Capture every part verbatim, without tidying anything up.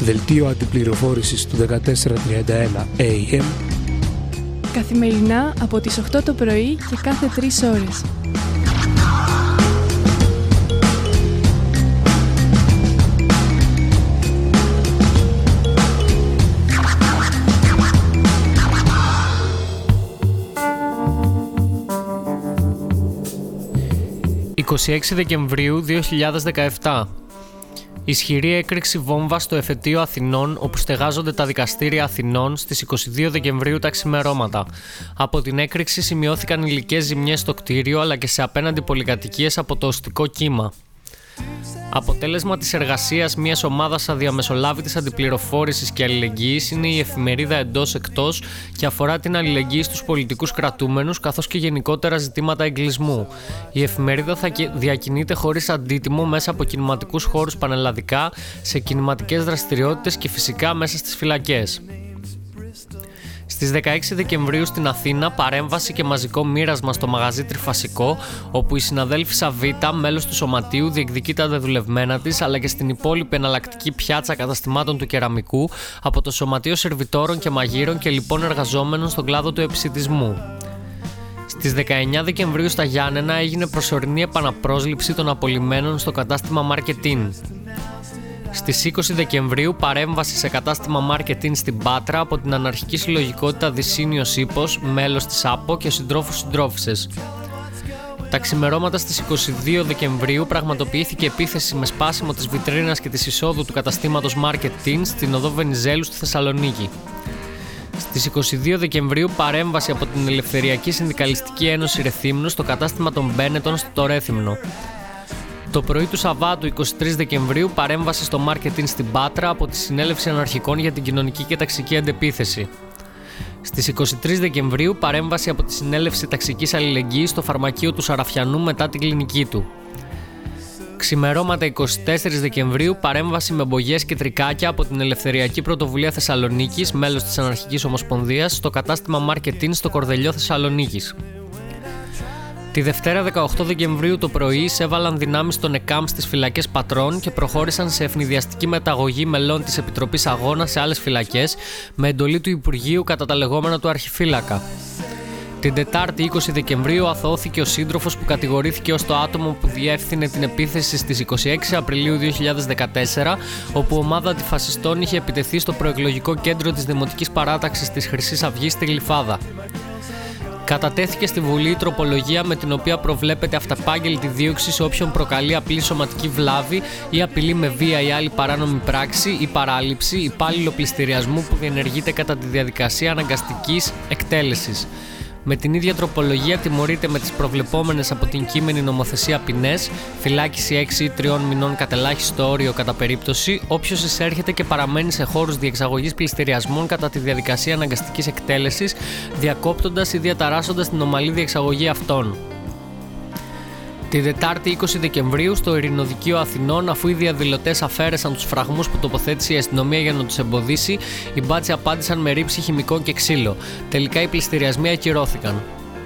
Δελτίο αντιπληροφόρησης του δεκατέσσερα τριάντα ένα έι εμ. Καθημερινά από τις οκτώ το πρωί και κάθε τρεις ώρες. είκοσι έξι Δεκεμβρίου δύο χιλιάδες δεκαεπτά. Ισχυρή έκρηξη βόμβα στο εφετείο Αθηνών, όπου στεγάζονται τα δικαστήρια Αθηνών, στις είκοσι δύο Δεκεμβρίου τα ξημερώματα. Από την έκρηξη σημειώθηκαν υλικές ζημιές στο κτίριο, αλλά και σε απέναντι πολυκατοικίες από το οστικό κύμα. Αποτέλεσμα της εργασίας μιας ομάδας αδιαμεσολάβητης αντιπληροφόρησης και αλληλεγγύης είναι η εφημερίδα Εντός Εκτός και αφορά την αλληλεγγύη στους πολιτικούς κρατούμενους καθώς και γενικότερα ζητήματα εγκλισμού. Η εφημερίδα θα διακινείται χωρίς αντίτιμο μέσα από κινηματικούς χώρους πανελλαδικά, σε κινηματικές δραστηριότητες και φυσικά μέσα στις φυλακές. Στις δεκαέξι Δεκεμβρίου στην Αθήνα, παρέμβαση και μαζικό μοίρασμα στο μαγαζί Τριφασικό, όπου η συναδέλφισσα Β, μέλος του σωματείου, διεκδικεί τα δεδουλευμένα της, αλλά και στην υπόλοιπη εναλλακτική πιάτσα καταστημάτων του κεραμικού από το Σωματείο Σερβιτόρων και Μαγείρων και λοιπόν εργαζόμενων στον κλάδο του επισιτισμού. Στις δεκαεννιά Δεκεμβρίου στα Γιάννενα έγινε προσωρινή επαναπρόσληψη των απολυμμένων στο κατάστημα Marketing. Στις είκοσι Δεκεμβρίου παρέμβαση σε κατάστημα Marketing στην Πάτρα από την αναρχική συλλογικότητα Δυσσίνιος Ύπος, μέλος της ΑΠΟ και συντρόφους συντρόφισσες. Τα ξημερώματα στις είκοσι δύο Δεκεμβρίου πραγματοποιήθηκε επίθεση με σπάσιμο της βιτρίνας και της εισόδου του καταστήματος Marketing στην οδό Βενιζέλου στη Θεσσαλονίκη. Στις είκοσι δύο Δεκεμβρίου παρέμβαση από την Ελευθεριακή Συνδικαλιστική Ένωση Ρεθύμνου στο κατάστημα των Μπένετων στο Ρέθυμνο. Το πρωί του Σαββάτου είκοσι τρεις Δεκεμβρίου παρέμβαση στο Marketing στην Πάτρα από τη Συνέλευση Αναρχικών για την Κοινωνική και Ταξική Αντεπίθεση. Στις είκοσι τρεις Δεκεμβρίου παρέμβαση από τη Συνέλευση Ταξικής Αλληλεγγύης στο φαρμακείο του Σαραφιανού μετά την κλινική του. Ξημερώματα είκοσι τέσσερις Δεκεμβρίου παρέμβαση με μπογιές και τρικάκια από την Ελευθεριακή Πρωτοβουλία Θεσσαλονίκης, μέλος της Αναρχικής Ομοσπονδίας, στο κατάστημα Marketing στο Κορδελιό Θεσσαλονίκης. Τη Δευτέρα δεκαοκτώ Δεκεμβρίου το πρωί εισέβαλαν δυνάμεις των ΕΚΑΜ στις φυλακές Πατρών και προχώρησαν σε ευνηδιαστική μεταγωγή μελών της Επιτροπής Αγώνα σε άλλες φυλακές με εντολή του Υπουργείου κατά τα λεγόμενα του Αρχιφύλακα. Την Τετάρτη είκοσι Δεκεμβρίου αθωώθηκε ο σύντροφος που κατηγορήθηκε ως το άτομο που διεύθυνε την επίθεση στις είκοσι έξι Απριλίου δύο χιλιάδες δεκατέσσερα, όπου ομάδα αντιφασιστών είχε επιτεθεί στο προεκλογικό κέντρο της Δημοτικής Παράταξης της Χρυσής Αυγής στη Γλυφάδα. Κατατέθηκε στη Βουλή η τροπολογία με την οποία προβλέπεται αυταπάγγελτη δίωξη σε όποιον προκαλεί απλή σωματική βλάβη ή απειλή με βία ή άλλη παράνομη πράξη ή παράληψη υπάλληλο πληστηριασμού που διενεργείται κατά τη διαδικασία αναγκαστικής εκτέλεσης. Με την ίδια τροπολογία τιμωρείται με τις προβλεπόμενες από την κείμενη νομοθεσία ποινές, φυλάκιση έξι ή τριών μηνών κατ' ελάχιστο όριο κατά περίπτωση, όποιος εισέρχεται και παραμένει σε χώρους διεξαγωγής πληστηριασμών κατά τη διαδικασία αναγκαστικής εκτέλεσης, διακόπτοντας ή διαταράσσοντας την ομαλή διεξαγωγή αυτών. Την Τετάρτη είκοσι Δεκεμβρίου στο Ειρηνοδικείο Αθηνών, αφού οι διαδηλωτές αφαίρεσαν τους φραγμούς που τοποθέτησε η αστυνομία για να τους εμποδίσει, οι μπάτσοι απάντησαν με ρήψη χημικών και ξύλο. Τελικά οι πληστηριασμοί ακυρώθηκαν.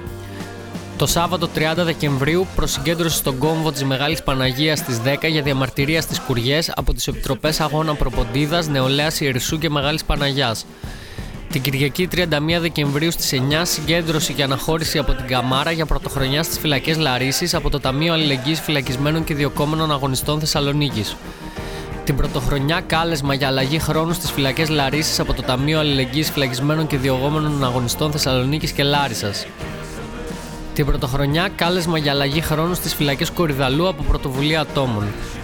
Το Σάββατο τριάντα Δεκεμβρίου προσυγκέντρωσε στον κόμβο της Μεγάλης Παναγίας στις δέκα για διαμαρτυρία στις Κουριές από τις Επιτροπές Αγώνα Προποντίδας, Νεολαίας Ιερισσού και Μεγάλης Παναγιάς. Την Κυριακή τριάντα μία Δεκεμβρίου στις εννιά συγκέντρωση και αναχώρηση από την Καμάρα για πρωτοχρονιά στις φυλακές Λαρίσης από το Ταμείο Αλληλεγγύης Φυλακισμένων και Διοκόμενων Αγωνιστών Θεσσαλονίκης. Την πρωτοχρονιά κάλεσμα για αλλαγή χρόνου στις φυλακές Λαρίσης από το Ταμείο Αλληλεγγύης Φυλακισμένων και Διοκόμενων Αγωνιστών Θεσσαλονίκης και Λάρισσας. Την πρωτοχρονιά κάλεσμα για αλλαγή χρόνου στις φυλακές Κορυδαλού από Πρωτοβουλία Ατόμων.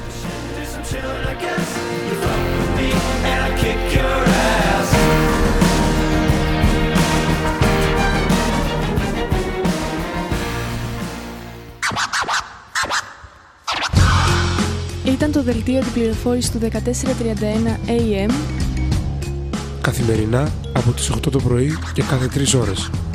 Ήταν το δελτίο αντιπληροφόρησης του δεκατέσσερα τριάντα ένα έι εμ. Καθημερινά από τις οκτώ το πρωί και κάθε τρεις ώρες.